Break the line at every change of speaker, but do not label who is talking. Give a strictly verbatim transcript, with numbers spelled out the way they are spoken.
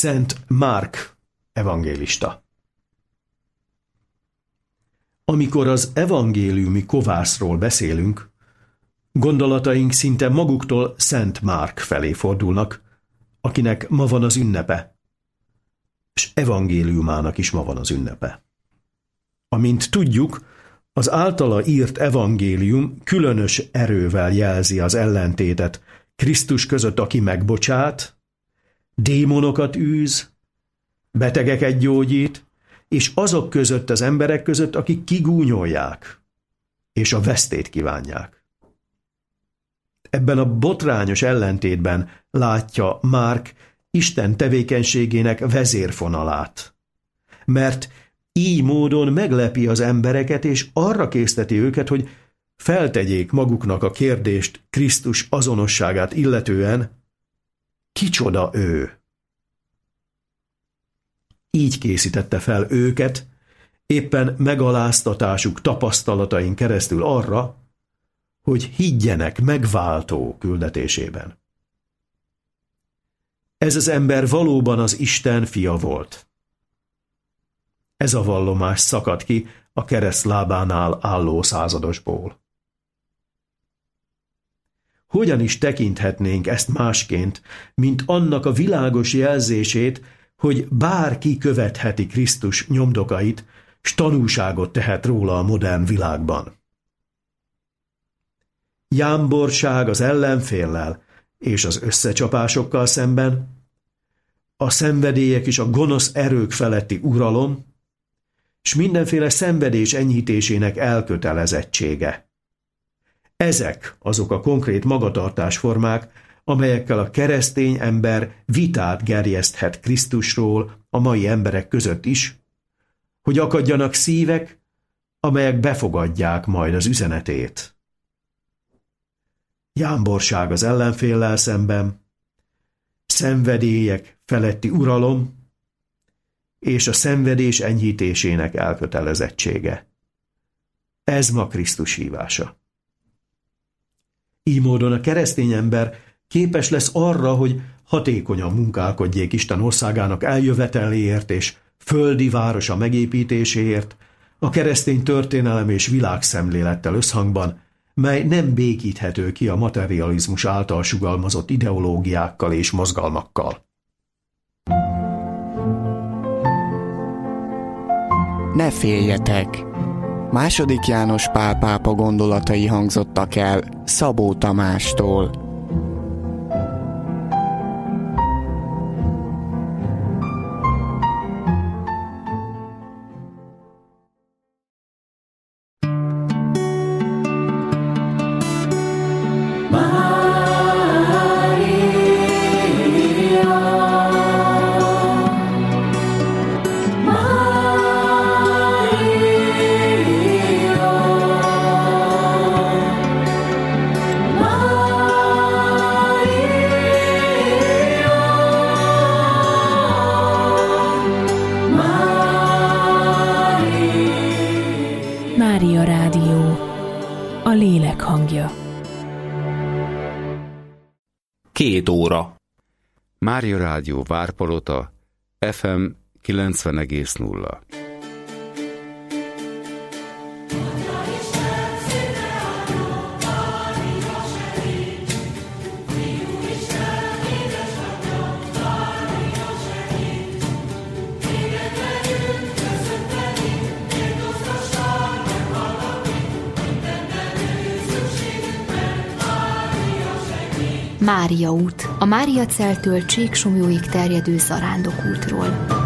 Szent Márk evangélista. Amikor az evangéliumi kovászról beszélünk, gondolataink szinte maguktól Szent Márk felé fordulnak, akinek ma van az ünnepe, és evangéliumának is ma van az ünnepe. Amint tudjuk, az általa írt evangélium különös erővel jelzi az ellentétet Krisztus között, aki megbocsát, démonokat űz, betegeket gyógyít, és azok között az emberek között, akik kigúnyolják, és a vesztét kívánják. Ebben a botrányos ellentétben látja Márk Isten tevékenységének vezérfonalát, mert így módon meglepi az embereket, és arra készteti őket, hogy feltegyék maguknak a kérdést Krisztus azonosságát illetően, kicsoda ő. Így készítette fel őket, éppen megaláztatásuk tapasztalatain keresztül arra, hogy higgyenek megváltó küldetésében. Ez az ember valóban az Isten fia volt. Ez a vallomás szakadt ki a kereszt lábánál álló századosból. Hogyan is tekinthetnénk ezt másként, mint annak a világos jelzését, hogy bárki követheti Krisztus nyomdokait, s tanúságot tehet róla a modern világban. Jámborság az ellenféllel és az összecsapásokkal szemben, a szenvedélyek és a gonosz erők feletti uralom, s mindenféle szenvedés enyhítésének elkötelezettsége. Ezek azok a konkrét magatartásformák, amelyekkel a keresztény ember vitát gerjeszthet Krisztusról a mai emberek között is, hogy akadjanak szívek, amelyek befogadják majd az üzenetét. Jámborság az ellenféllel szemben, szenvedélyek feletti uralom, és a szenvedés enyhítésének elkötelezettsége. Ez ma Krisztus hívása. Így módon a keresztény ember képes lesz arra, hogy hatékonyan munkálkodjék Isten országának eljöveteléért és földi városa megépítéséért, a keresztény történelem és világszemlélettel összhangban, mely nem békíthető ki a materializmus által sugalmazott ideológiákkal és mozgalmakkal.
Ne féljetek! Második János Pál pápa gondolatai hangzottak el Szabó Tamástól.
Mária Rádió, a lélek hangja.
Két óra.
Mária Rádió Várpalota, ef em kilencven egész nulla.
Mária út, a Mária Celtől Csíksomlyóig terjedő zarándokútról.